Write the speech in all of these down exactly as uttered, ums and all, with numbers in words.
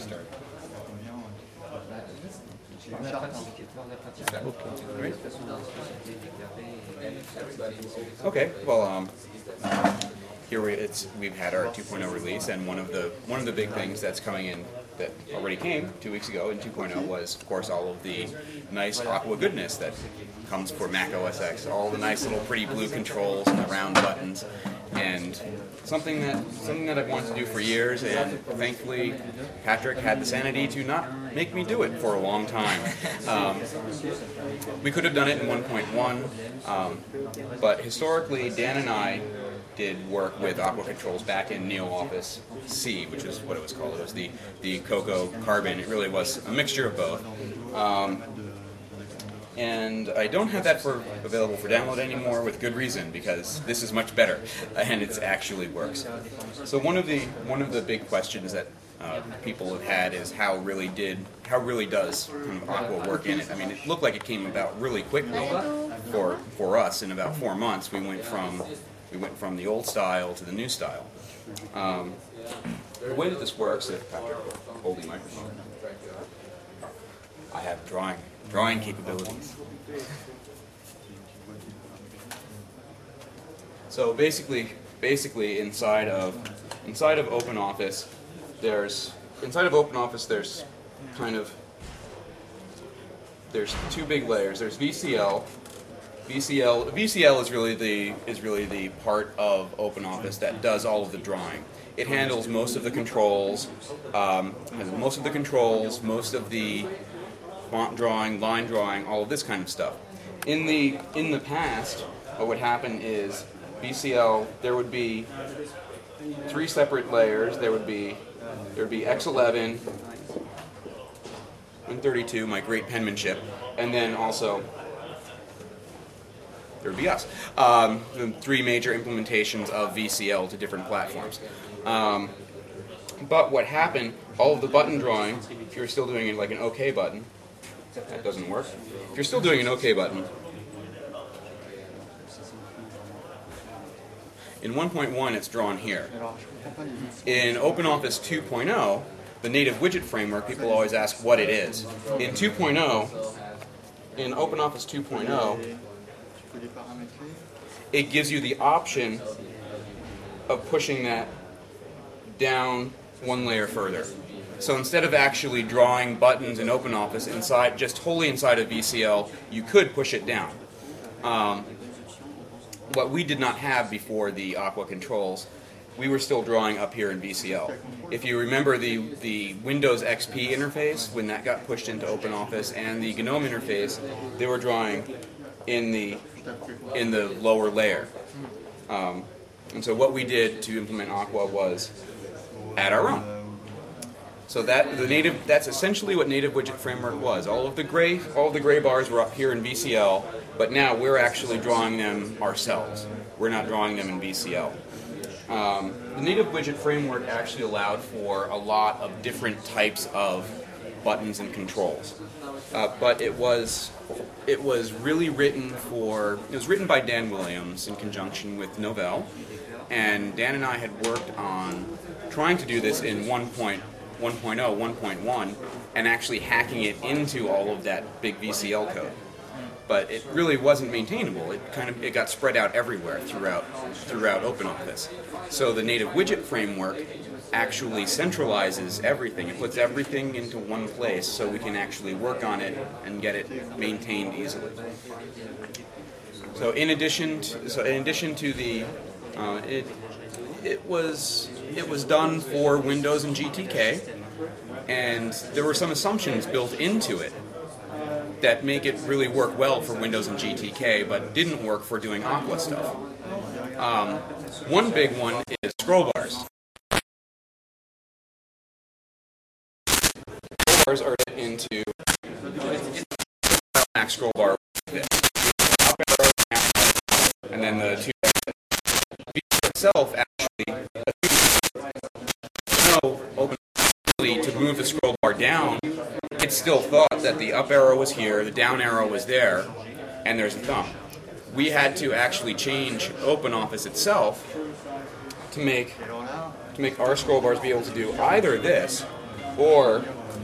Okay, well, um, here we, it's we've had our two point oh release, and one of the one of the big things that's coming in that already came two weeks ago in two point oh was, of course, all of the nice Aqua goodness that comes for Mac O S X. All the nice little pretty blue controls and the round buttons, and something that something that I've wanted to do for years, and thankfully Patrick had the sanity to not make me do it for a long time. Um, we could have done it in one point one, um, but historically Dan and I did work with Aqua Controls back in NeoOffice C, which is what it was called. It was the, the Cocoa Carbon. It really was a mixture of both. Um, and I don't have that for available for download anymore, with good reason, because this is much better and it actually works. So one of the one of the big questions that uh, people have had is how really did how really does kind of Aqua work in it? I mean, it looked like it came about really quickly for for us. In about four months, we went from We went from the old style to the new style. Um, the way that this works, if Patrick holding microphone, I have drawing drawing capabilities. So basically, basically inside of inside of OpenOffice, there's inside of OpenOffice there's kind of there's two big layers. There's V C L. V C L, V C L is really the is really the part of OpenOffice that does all of the drawing. It handles most of the controls, um, has most of the controls, most of the font drawing, line drawing, all of this kind of stuff. In the in the past, what would happen is V C L, there would be three separate layers. There would be there would be X eleven, Win thirty-two, my great penmanship, and then also there would be us. Um, the three major implementations of V C L to different platforms. Um, but what happened, all of the button drawing, if you're still doing it like an OK button, that doesn't work. If you're still doing an OK button, in one point one it's drawn here. In OpenOffice two point oh, the native widget framework, people always ask what it is. In two point oh, in OpenOffice two point oh, it gives you the option of pushing that down one layer further. So instead of actually drawing buttons in OpenOffice inside, just wholly inside of V C L, you could push it down. Um, what we did not have before the Aqua controls, we were still drawing up here in V C L. If you remember the, the Windows X P interface, when that got pushed into OpenOffice, and the GNOME interface, they were drawing in the in the lower layer. Um, and so what we did to implement Aqua was add our own. So that the native that's essentially what Native Widget Framework was. All of the gray all of the gray bars were up here in V C L, but now we're actually drawing them ourselves. We're not drawing them in V C L. Um, the Native Widget Framework actually allowed for a lot of different types of buttons and controls, uh, but it was it was really written for it was written by Dan Williams in conjunction with Novell, and Dan and I had worked on trying to do this in one point oh, one point one, and actually hacking it into all of that big V C L code. But it really wasn't maintainable. It kind of it got spread out everywhere throughout throughout OpenOffice. So the Native Widget Framework actually centralizes everything. It puts everything into one place so we can actually work on it and get it maintained easily. So in addition to, so in addition to the uh, it it was it was done for Windows and G T K, and there were some assumptions built into it that make it really work well for Windows and G T K, but didn't work for doing Aqua stuff. Um, one big one is scroll bars. Scroll bars are into Mac scroll bar, and then the two itself actually no open to move the scroll bar down. It still thought that the up arrow was here, the down arrow was there, and there's a thumb. We had to actually change OpenOffice itself to make to make our scroll bars be able to do either this or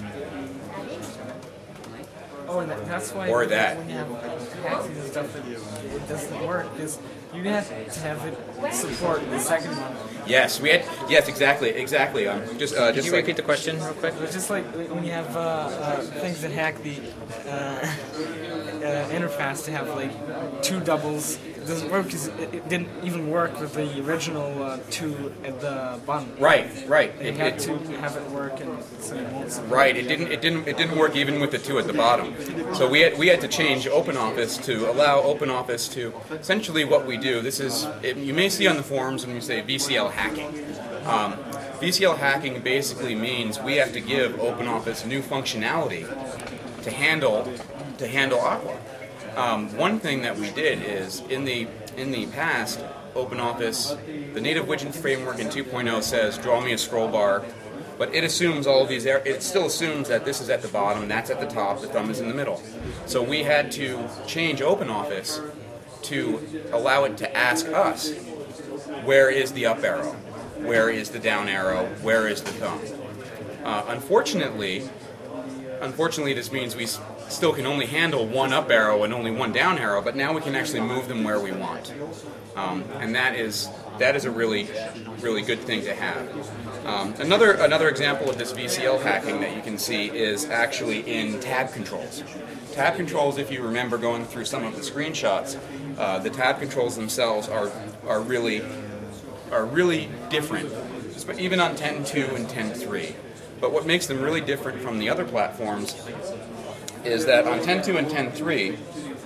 Oh, and that, that's why Or when, that. when you have hacks and stuff, it, it doesn't work because you have to have it support the second one. yes, we had yes, exactly, exactly. Um, just uh, Could just you like, repeat the question real quick? It's just like when you have uh, uh, things that hack the uh, uh, interface to have like two doubles. It doesn't work because it, it didn't even work with the original uh, two at the bottom. right, right. They It- had it- to have it work, and so it won't support. Right. It didn't. It didn't. It didn't work even with the two at the bottom. So we had we had to change OpenOffice to allow OpenOffice to essentially what we do. This is it, you may see on the forums when we say V C L hacking. Um, V C L hacking basically means we have to give OpenOffice new functionality to handle to handle Aqua. Um, one thing that we did is in the in the past, OpenOffice, the native widget framework in two point oh says draw me a scroll bar, but it assumes all of these. er- It still assumes that this is at the bottom, that's at the top, the thumb is in the middle. So we had to change OpenOffice to allow it to ask us, where is the up arrow, where is the down arrow, where is the thumb. Uh, unfortunately, unfortunately, this means we s- still can only handle one up arrow and only one down arrow, but now we can actually move them where we want, um, and that is that is a really, really good thing to have. Um, another another example of this V C L hacking that you can see is actually in tab controls. Tab controls, if you remember going through some of the screenshots, uh, the tab controls themselves are are really are really different, even on ten point two and ten point three. But what makes them really different from the other platforms is that on ten point two and ten point three,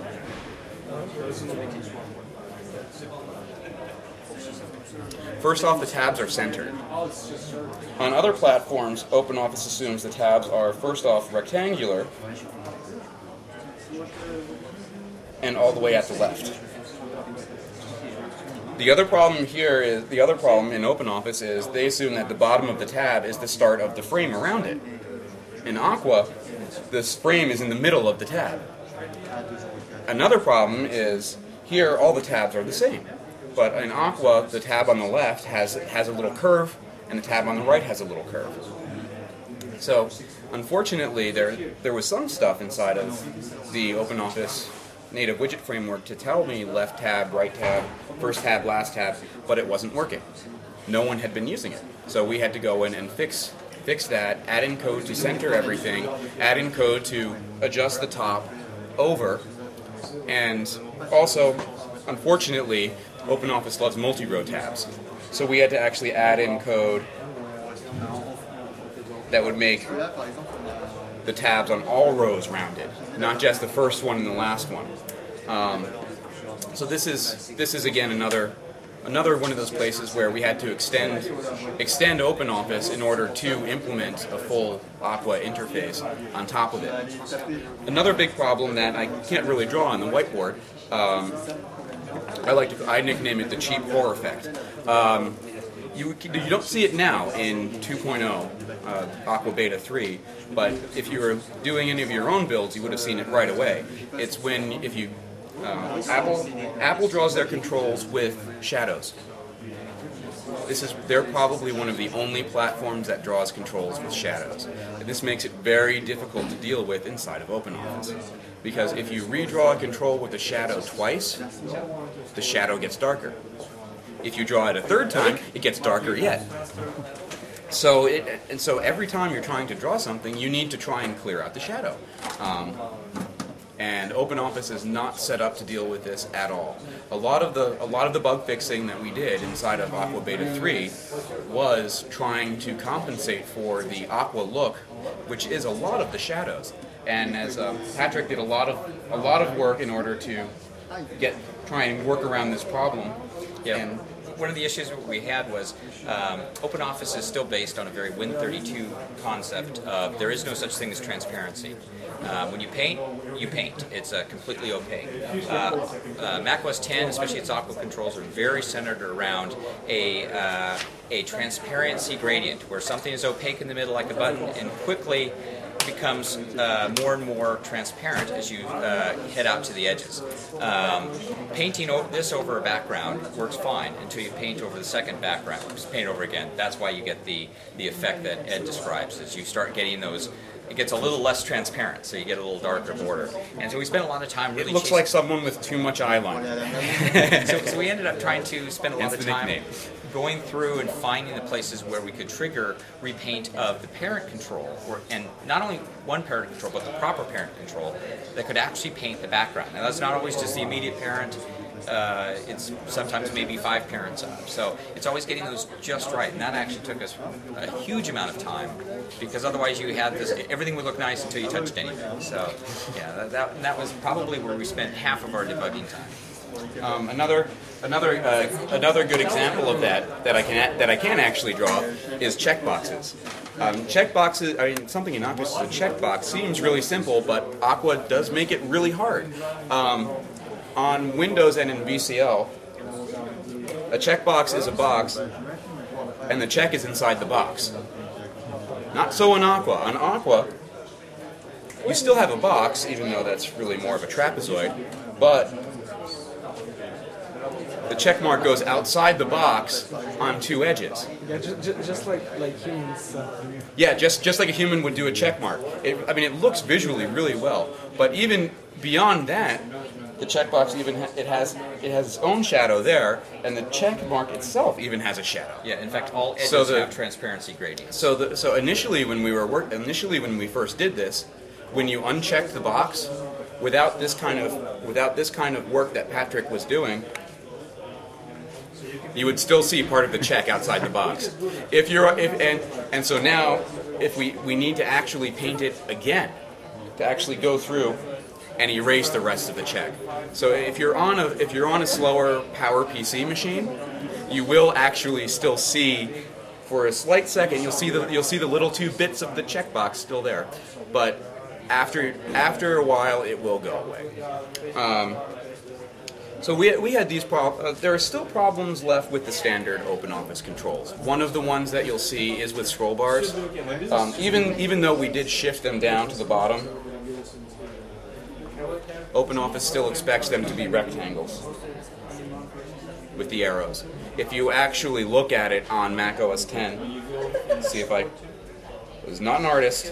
first off, the tabs are centered. On other platforms, OpenOffice assumes the tabs are first off rectangular and all the way at the left. The other problem here is the other problem in OpenOffice is they assume that the bottom of the tab is the start of the frame around it. In Aqua, this frame is in the middle of the tab. Another problem is here all the tabs are the same, but in Aqua the tab on the left has has a little curve and the tab on the right has a little curve. So unfortunately there there was some stuff inside of the OpenOffice native widget framework to tell me left tab, right tab, first tab, last tab, but it wasn't working. No one had been using it. So we had to go in and fix fix that, add in code to center everything, add in code to adjust the top over, and also, unfortunately, OpenOffice loves multi-row tabs. So we had to actually add in code that would make the tabs on all rows rounded, not just the first one and the last one. Um, so this is this is again another another one of those places where we had to extend extend OpenOffice in order to implement a full Aqua interface on top of it. Another big problem that I can't really draw on the whiteboard, um, I like to I nickname it the cheap horror effect. Um, You, you don't see it now in two point oh, uh, Aqua Beta three, but if you were doing any of your own builds, you would have seen it right away. It's when, if you, uh, Apple, Apple draws their controls with shadows. This is, they're probably one of the only platforms that draws controls with shadows. And this makes it very difficult to deal with inside of OpenOffice. Because if you redraw a control with a shadow twice, the shadow gets darker. If you draw it a third time, it gets darker yet. So, it, and so every time you're trying to draw something, you need to try and clear out the shadow. Um, and OpenOffice is not set up to deal with this at all. A lot of the a lot of the bug fixing that we did inside of Aqua Beta three was trying to compensate for the Aqua look, which is a lot of the shadows. And as uh, Patrick did a lot of a lot of work in order to get try and work around this problem. Yeah. And one of the issues we had was um, OpenOffice is still based on a very Win thirty-two concept of there is no such thing as transparency. Uh, when you paint, you paint. It's uh, completely opaque. Uh, uh, macOS ten, especially its Aqua controls, are very centered around a uh, a transparency gradient where something is opaque in the middle like a button and quickly becomes uh, more and more transparent as you uh, head out to the edges. Um, painting o this over a background works fine until you paint over the second background. Just paint over again. That's why you get the, the effect that Ed describes, as you start getting those. It gets a little less transparent, so you get a little darker border. And so we spent a lot of time really It looks chasing- like someone with too much eyeliner. so, so we ended up trying to spend a lot Hence of the time nickname. going through and finding the places where we could trigger repaint of the parent control, or, and not only one parent control, but the proper parent control that could actually paint the background. Now that's not always just the immediate parent. Uh, it's sometimes maybe five parents up. So it's always getting those just right, and that actually took us a huge amount of time, because otherwise you had this, everything would look nice until you touched anything. So yeah, that, that, that was probably where we spent half of our debugging time. Um, another another uh, another good example of that that I can that I can actually draw is checkboxes. Um, checkboxes. I mean, something innocuous as a checkbox seems really simple, but Aqua does make it really hard. Um, on Windows and in V C L, a checkbox is a box, and the check is inside the box. Not so in Aqua. On Aqua, you still have a box, even though that's really more of a trapezoid, but the check mark goes outside the box on two edges. Yeah, just, just like like humans. Uh, Yeah, just just like a human would do a check mark. It, I mean, it looks visually really well, but even beyond that, the checkbox even ha it has it has its own shadow there, and the check mark itself even has a shadow. Yeah, in fact, all edges So the- have transparency gradients. So the, so initially when we were work initially when we first did this, when you unchecked the box, without this kind of without this kind of work that Patrick was doing, you would still see part of the check outside the box. If you're if and and so now if we we need to actually paint it again, to actually go through and erase the rest of the check. So if you're on a if you're on a slower power P C machine, you will actually still see, for a slight second, you'll see the you'll see the little two bits of the checkbox still there, but after after a while it will go away. Um, so we we had these problems. Uh, there are still problems left with the standard OpenOffice controls. One of the ones that you'll see is with scroll bars. Um, even even though we did shift them down to the bottom, OpenOffice still expects them to be rectangles with the arrows. If you actually look at it on Mac O S ten, see if I was not an artist,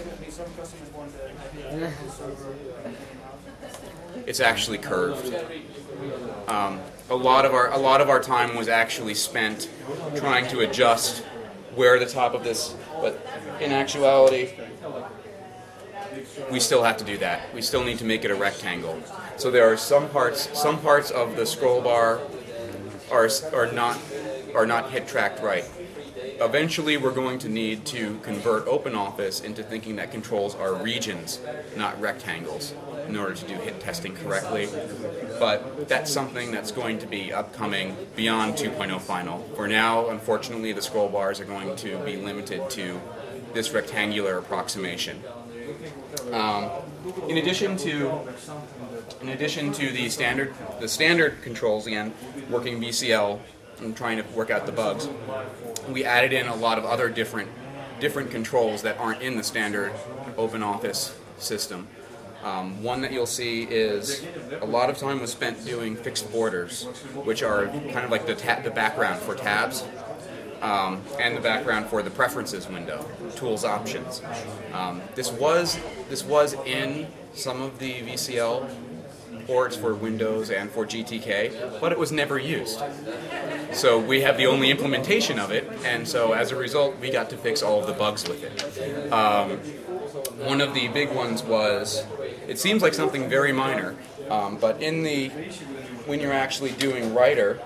it's actually curved. Um, a lot of our a lot of our time was actually spent trying to adjust where the top of this, but in actuality, we still have to do that. We still need to make it a rectangle. So there are some parts, some parts of the scroll bar are are not are not hit tracked right. Eventually, we're going to need to convert OpenOffice into thinking that controls are regions, not rectangles, in order to do hit testing correctly. But that's something that's going to be upcoming beyond two point oh Final. For now, unfortunately, the scroll bars are going to be limited to this rectangular approximation. Um, in addition to, in addition to the standard, the standard controls again, working V C L and trying to work out the bugs, we added in a lot of other different, different controls that aren't in the standard OpenOffice system. Um, one that you'll see is a lot of time was spent doing fixed borders, which are kind of like the ta the background for tabs. Um, and the background for the preferences window, tools options. Um, this was this was in some of the V C L ports for Windows and for G T K, but it was never used. So we have the only implementation of it, and so as a result, we got to fix all of the bugs with it. Um, one of the big ones was, it seems like something very minor, um, but in the when you're actually doing writer.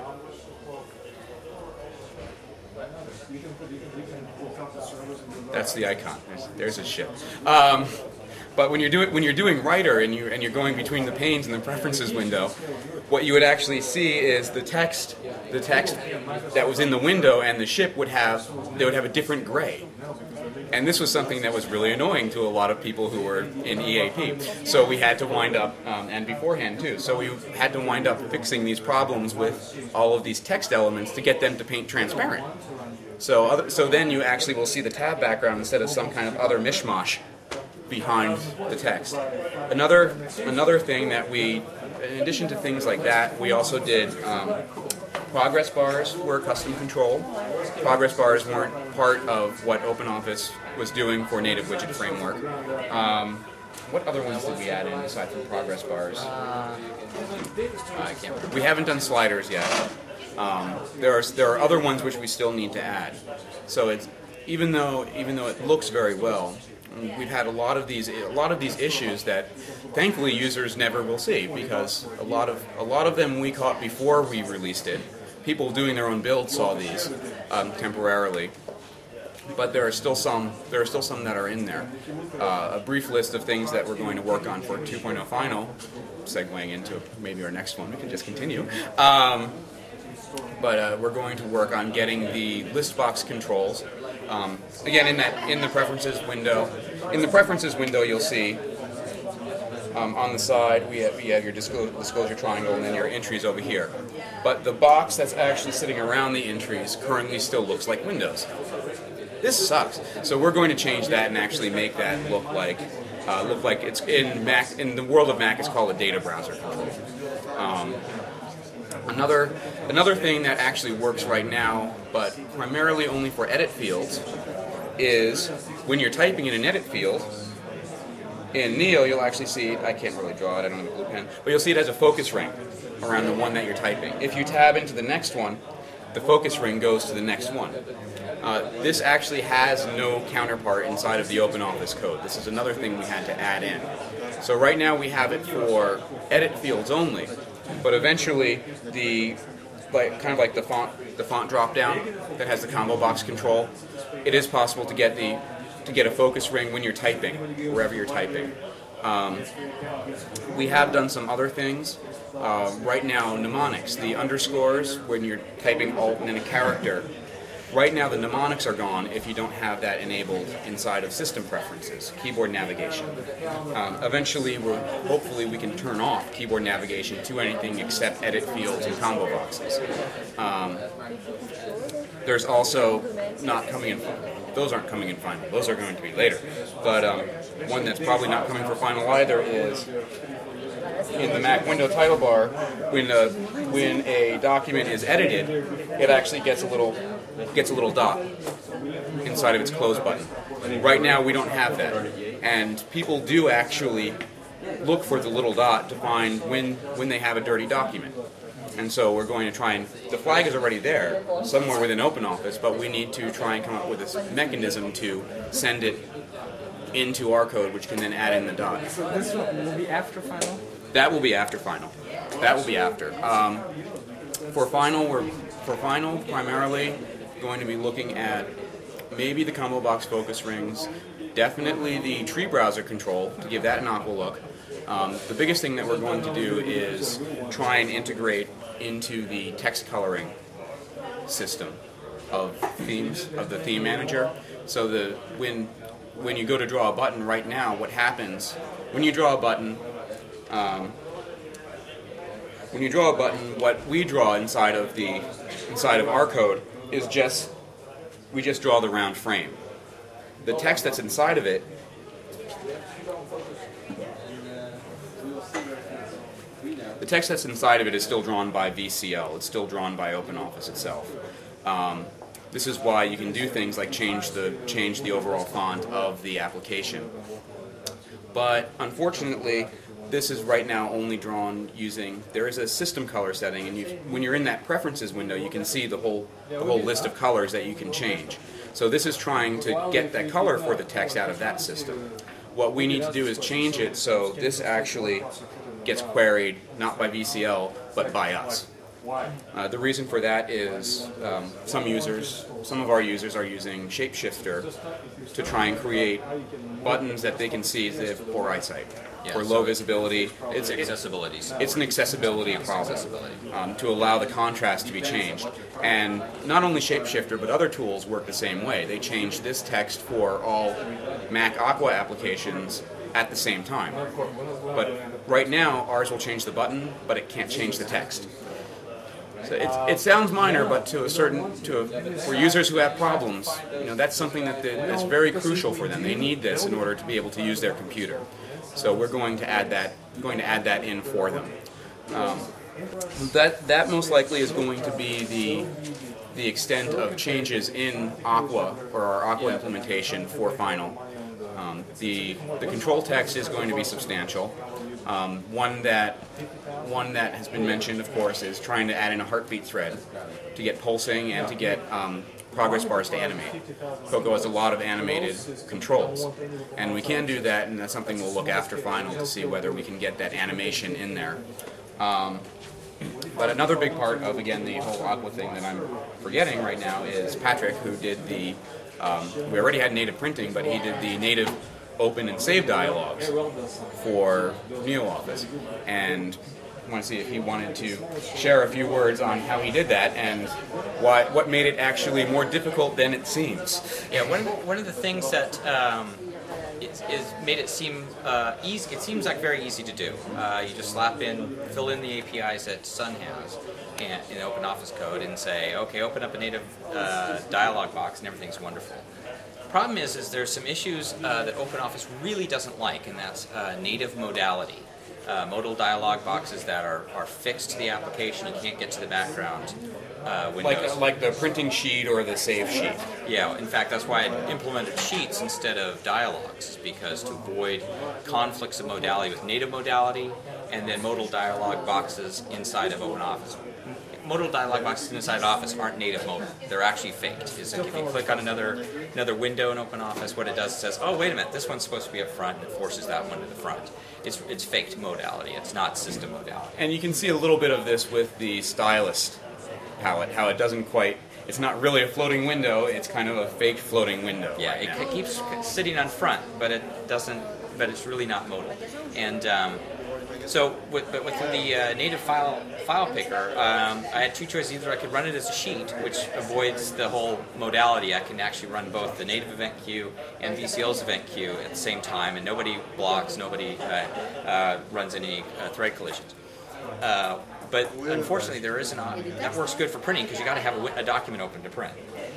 That's the icon. There's, there's a ship. Um, but when you're doing when you're doing writer and you and you're going between the panes in the preferences window, what you would actually see is the text, the text that was in the window and the ship would have they would have a different gray. And this was something that was really annoying to a lot of people who were in E A P. So we had to wind up, um, and beforehand too, so we had to wind up fixing these problems with all of these text elements to get them to paint transparent. So, other, so then you actually will see the tab background instead of some kind of other mishmash behind the text. Another another thing that we, in addition to things like that, we also did um, progress bars were custom controlled. Progress bars weren't part of what OpenOffice was doing for native widget framework. Um, what other ones did we add in aside from progress bars? Uh, I can't remember. We haven't done sliders yet. Um, there are there are other ones which we still need to add. So it's even though even though it looks very well, we've had a lot of these a lot of these issues that thankfully users never will see, because a lot of a lot of them we caught before we released it. People doing their own builds saw these um, temporarily, but there are still some there are still some that are in there. Uh, a brief list of things that we're going to work on for two point oh Final, segueing into maybe our next one. We can just continue. Um, but uh, we're going to work on getting the list box controls. Um, again, in that in the preferences window, in the preferences window, you'll see um, on the side we have, you have your disclosure, disclosure triangle and then your entries over here. But the box that's actually sitting around the entries currently still looks like Windows. This sucks. So we're going to change that and actually make that look like uh, look like it's in Mac. In the world of Mac, it's called a data browser control. Um, Another, another thing that actually works right now, but primarily only for edit fields, is when you're typing in an edit field, in Neo you'll actually see, I can't really draw it, I don't have a blue pen, but you'll see it has a focus ring around the one that you're typing. If you tab into the next one, the focus ring goes to the next one. Uh, this actually has no counterpart inside of the OpenOffice code. This is another thing we had to add in. So right now we have it for edit fields only. But eventually, the like kind of like the font the font drop down that has the combo box control, it is possible to get the to get a focus ring when you're typing, wherever you're typing. Um, we have done some other things. Uh, right now, mnemonics, the underscores when you're typing alt and then a character. Right now, the mnemonics are gone if you don't have that enabled inside of system preferences, keyboard navigation. Um, eventually, we'll, hopefully, we can turn off keyboard navigation to anything except edit fields and combo boxes. Um, there's also not coming in. Those aren't coming in final. Those are going to be later. But um, one that's probably not coming for final either is in the Mac window title bar. When a, when a document is edited, it actually gets a little gets a little dot inside of its close button. Right now we don't have that, and people do actually look for the little dot to find when when they have a dirty document. And so we're going to try and, the flag is already there somewhere within OpenOffice, but we need to try and come up with this mechanism to send it into our code, which can then add in the dot. So this will be after final? That will be after final. That will be after. Um, for final, we're for final primarily going to be looking at maybe the combo box focus rings, definitely the tree browser control to give that an aqua look. Um, the biggest thing that we're going to do is try and integrate into the text coloring system of themes, of the theme manager. So the when when you go to draw a button right now, what happens when you draw a button? Um, when you draw a button, what we draw inside of the inside of our code is just we just draw the round frame. The text that's inside of it the text that's inside of it is still drawn by V C L. It's still drawn by OpenOffice itself. Um, this is why you can do things like change the change the overall font of the application. But unfortunately, this is right now only drawn using, there is a system color setting, and you, when you're in that preferences window, you can see the whole, the whole list of colors that you can change. So this is trying to get that color for the text out of that system. What we need to do is change it so this actually gets queried not by V C L, but by us. Uh, the reason for that is um, some users, some of our users are using Shapeshifter to try and create buttons that they can see if they have poor eyesight. Yeah, or so low visibility. It's accessibility. It's an accessibility problem Accessibility. um, to allow the contrast to be changed. And not only Shapeshifter, but other tools work the same way. They change this text for all Mac Aqua applications at the same time. But right now, ours will change the button, but it can't change the text. So it's, it sounds minor, but to a certain, to a, for users who have problems, you know, that's something that the, that's very crucial for them. They need this in order to be able to use their computer. So we're going to add that, going to add that in for them. Um, that that most likely is going to be the the extent of changes in Aqua, or our Aqua implementation for Final. Um, the the control text is going to be substantial. Um, one that one that has been mentioned, of course, is trying to add in a heartbeat thread to get pulsing and to get um, progress bars to animate. Cocoa has a lot of animated controls, and we can do that, and that's something we'll look after Final to see whether we can get that animation in there. Um, but another big part of, again, the whole Aqua thing that I'm forgetting right now is Patrick, who did the, um, we already had native printing, but he did the native open and save dialogues for NeoOffice, and I want to see if he wanted to share a few words on how he did that and why, what made it actually more difficult than it seems. Yeah, one of the, one of the things that um, is, is made it seem uh, easy. It seems like very easy to do. Uh, you just slap in, fill in the A P Is that Sun has and, in OpenOffice code, and say, okay, open up a native uh, dialog box, and everything's wonderful. Problem is, is there's some issues uh, that OpenOffice really doesn't like, and that's uh, native modality. Uh, modal dialog boxes that are, are fixed to the application, you can't get to the background uh, windows. Like, like the printing sheet or the save sheet. Yeah, in fact, that's why I implemented sheets instead of dialogues, because to avoid conflicts of modality with native modality and then modal dialog boxes inside of OpenOffice. Modal dialog boxes inside Office aren't native modal. They're actually faked. It's like if you click on another another window in OpenOffice, what it does is says, oh, wait a minute, this one's supposed to be up front, and it forces that one to the front. It's, it's faked modality. It's not system modality. And you can see a little bit of this with the stylist palette, how it doesn't quite, it's not really a floating window, it's kind of a fake floating window. Yeah, right it now. keeps sitting on front, but it doesn't, but it's really not modal. And um, so, with, but with the uh, native file file picker, um, I had two choices. Either I could run it as a sheet, which avoids the whole modality. I can actually run both the native event queue and V C L's event queue at the same time, and nobody blocks, nobody uh, uh, runs any uh, thread collisions. Uh, but unfortunately, there isn't. A, that works good for printing because you got to have a, a document open to print.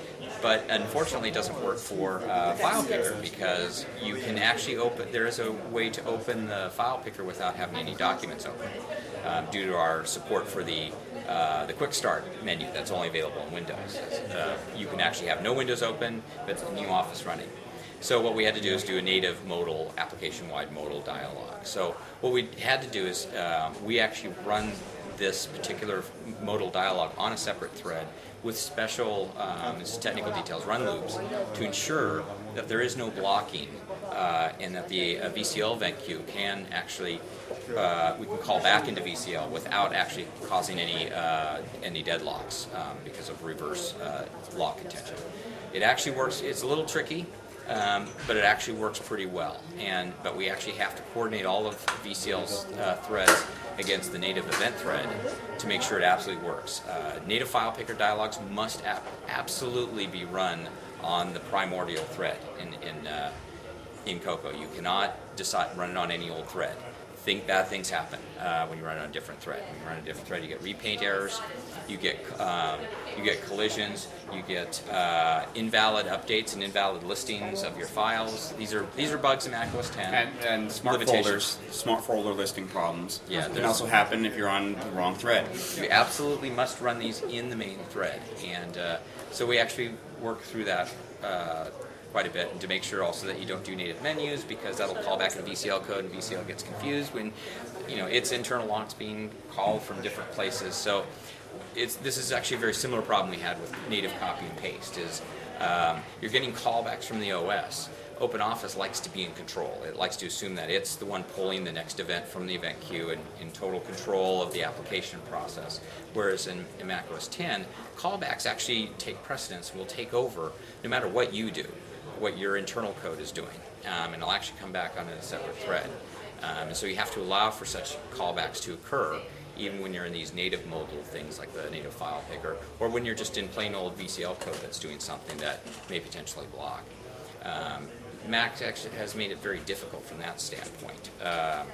But unfortunately, it doesn't work for uh, File Picker because you can actually open. There is a way to open the File Picker without having any documents open, um, due to our support for the uh, the Quick Start menu that's only available in Windows. Uh, you can actually have no windows open, but it's a new Office running. So what we had to do is do a native modal, application-wide modal dialog. So what we had to do is um, we actually run this particular modal dialog on a separate thread with special, um, this is technical details, run loops to ensure that there is no blocking uh, and that the uh, V C L event queue can actually, uh, we can call back into V C L without actually causing any uh, any deadlocks um, because of reverse uh, lock contention. It actually works, it's a little tricky, um, but it actually works pretty well. And But we actually have to coordinate all of V C L's uh, threads against the native event thread to make sure it absolutely works. Uh, native file picker dialogs must ab absolutely be run on the primordial thread in in, uh, in Cocoa. You cannot decide run it on any old thread. Think bad things happen uh, when you run it on a different thread. When you run a different thread, you get repaint errors, you get um, you get collisions, you get uh, invalid updates and invalid listings of your files. These are these are bugs in Mac O S ten. And, and smart folders, smart folder listing problems. Yeah, can also happen if you're on the wrong thread. You absolutely must run these in the main thread, and uh, so we actually work through that uh, quite a bit, and to make sure also that you don't do native menus, because that'll call back into V C L code, and V C L gets confused when, you know, its internal locks being called from different places. So it's this is actually a very similar problem we had with native copy and paste. Is um, you're getting callbacks from the O S. OpenOffice likes to be in control. It likes to assume that it's the one pulling the next event from the event queue and in total control of the application process. Whereas in, in Mac O S ten, callbacks actually take precedence and will take over no matter what you do, what your internal code is doing, um, and it'll actually come back on a separate thread. Um, and so you have to allow for such callbacks to occur even when you're in these native modal things like the native file picker, or when you're just in plain old V C L code that's doing something that may potentially block. Um, Mac actually has made it very difficult from that standpoint. Uh,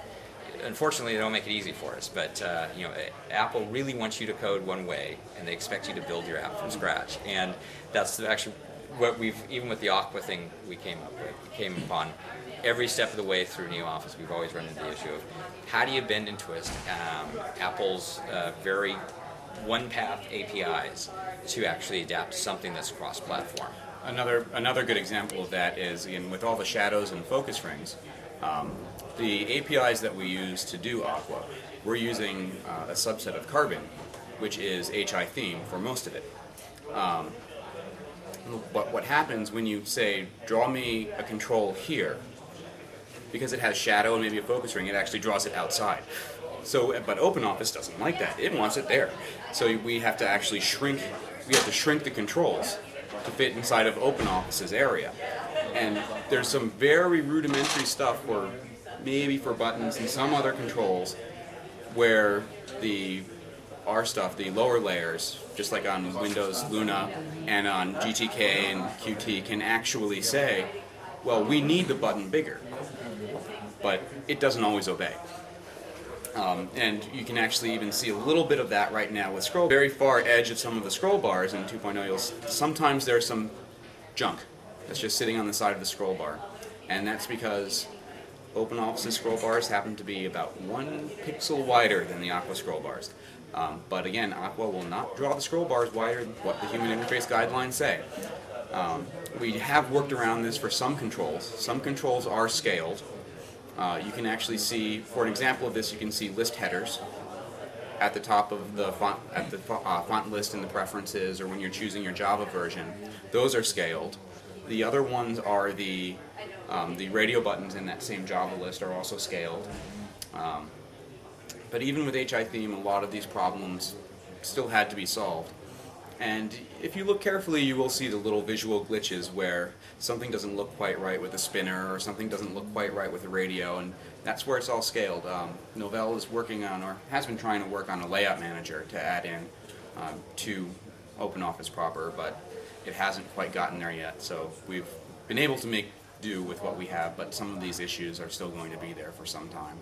unfortunately, they don't make it easy for us. But uh, you know, Apple really wants you to code one way, and they expect you to build your app from scratch. And that's actually what we've, even with the Aqua thing we came up with, came upon. Every step of the way through NeoOffice, we've always run into the issue of how do you bend and twist um, Apple's uh, very one-path A P Is to actually adapt to something that's cross-platform. Another another good example of that is, again, with all the shadows and focus rings, um, the A P Is that we use to do Aqua, we're using uh, a subset of Carbon, which is H I theme for most of it. Um, but what happens when you say, draw me a control here, because it has shadow and maybe a focus ring, it actually draws it outside. So, but OpenOffice doesn't like that. It wants it there. So we have to actually shrink. We have to shrink the controls to fit inside of OpenOffice's area. And there's some very rudimentary stuff for maybe for buttons and some other controls where the our stuff, the lower layers, just like on Windows Luna and on G T K and Q T, can actually say, well, we need the button bigger. But it doesn't always obey. Um, and you can actually even see a little bit of that right now with scroll. Very far edge of some of the scroll bars in two point oh, you'll s- sometimes there's some junk that's just sitting on the side of the scroll bar. And that's because OpenOffice's scroll bars happen to be about one pixel wider than the Aqua scroll bars. Um, but again, Aqua will not draw the scroll bars wider than what the Human Interface Guidelines say. Um, we have worked around this for some controls. Some controls are scaled. Uh, you can actually see, for an example of this, you can see list headers at the top of the font, at the uh, font list in the preferences, or when you're choosing your Java version. Those are scaled. The other ones are the um, the radio buttons in that same Java list are also scaled. Um, but even with H I theme, a lot of these problems still had to be solved. And if you look carefully, you will see the little visual glitches where something doesn't look quite right with a spinner, or something doesn't look quite right with a radio, and that's where it's all scaled. Um, Novell is working on, or has been trying to work on, a layout manager to add in um, to OpenOffice proper, but it hasn't quite gotten there yet. So we've been able to make do with what we have, but some of these issues are still going to be there for some time.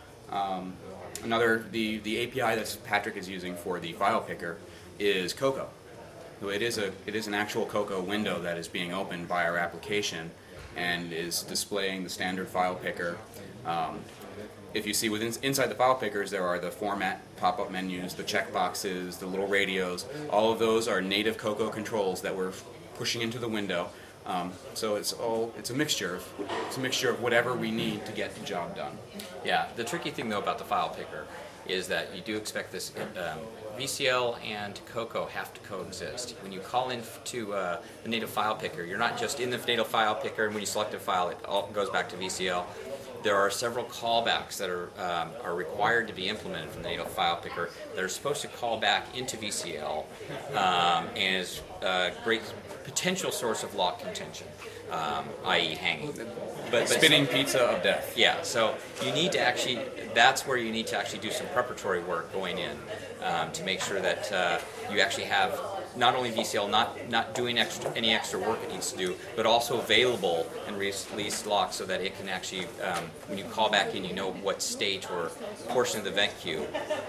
Um, another, the, the A P I that Patrick is using for the file picker is Cocoa. So it is a it is an actual Cocoa window that is being opened by our application and is displaying the standard file picker. Um, if you see within inside the file pickers, there are the format pop-up menus, the checkboxes, the little radios. All of those are native Cocoa controls that we're pushing into the window. Um, so it's all it's a mixture of it's a mixture of whatever we need to get the job done. Yeah, the tricky thing though about the file picker is that you do expect this. Um, V C L and Cocoa have to coexist. When you call in to uh, the native file picker, you're not just in the native file picker, and when you select a file, it all goes back to V C L. There are several callbacks that are um, are required to be implemented from the native file picker that are supposed to call back into V C L, um, and is a great potential source of lock contention, um, that is hanging. But, but spinning pizza of death. Yeah, so you need to actually, that's where you need to actually do some preparatory work going in um, to make sure that uh, you actually have not only V C L not, not doing extra, any extra work it needs to do, but also available and release lock so that it can actually, um, when you call back in, you know what state or portion of the event queue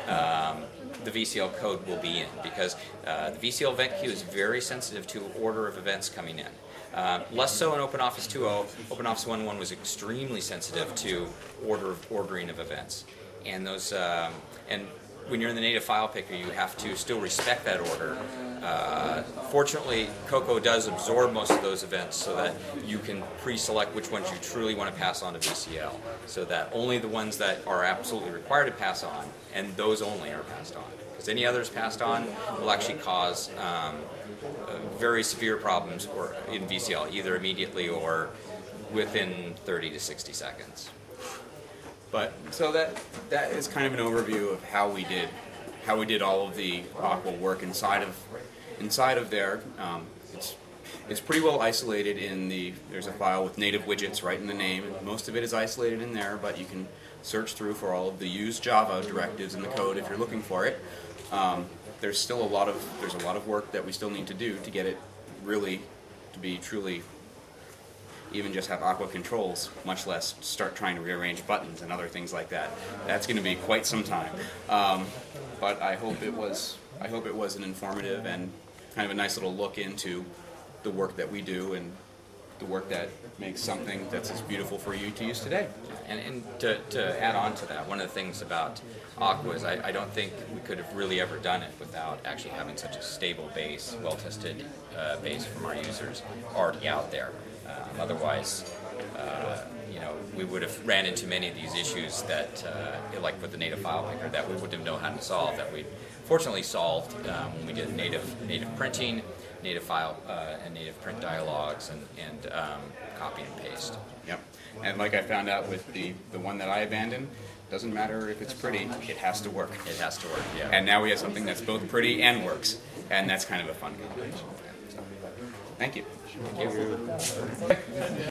um, the V C L code will be in, because uh, the V C L event queue is very sensitive to order of events coming in. Uh, less so in OpenOffice two point oh. OpenOffice one point one was extremely sensitive to order of ordering of events, and those um, and when you're in the native file picker, you have to still respect that order. Uh, fortunately, Cocoa does absorb most of those events so that you can pre-select which ones you truly want to pass on to V C L, so that only the ones that are absolutely required to pass on, and those only are passed on. Because any others passed on will actually cause um, uh, very severe problems or in V C L, either immediately or within thirty to sixty seconds. But so that that is kind of an overview of how we did how we did all of the Aqua work inside of inside of there. Um, it's it's pretty well isolated in the. There's a file with native widgets right in the name, and most of it is isolated in there. But you can search through for all of the use Java directives in the code if you're looking for it. Um, there's still a lot of there's a lot of work that we still need to do to get it really to be truly even just have Aqua controls, much less start trying to rearrange buttons and other things like that. That's going to be quite some time. Um, but I hope it was I hope it was an informative and kind of a nice little look into the work that we do and the work that makes something that's as beautiful for you to use today. And, and to, to add on to that, one of the things about Aqua is I, I don't think we could have really ever done it without actually having such a stable base, well-tested uh, base from our users already out there. Um, otherwise, uh, you know, we would have ran into many of these issues that, uh, like with the native file picker, that we wouldn't have known how to solve, that we fortunately solved um, when we did native native printing, native file uh, and native print dialogues, and, and um, copy and paste. Yep. And like I found out with the, the one that I abandoned, doesn't matter if it's pretty, it has to work. It has to work, yeah. And now we have something that's both pretty and works, and that's kind of a fun combination. So, thank you. Thank you.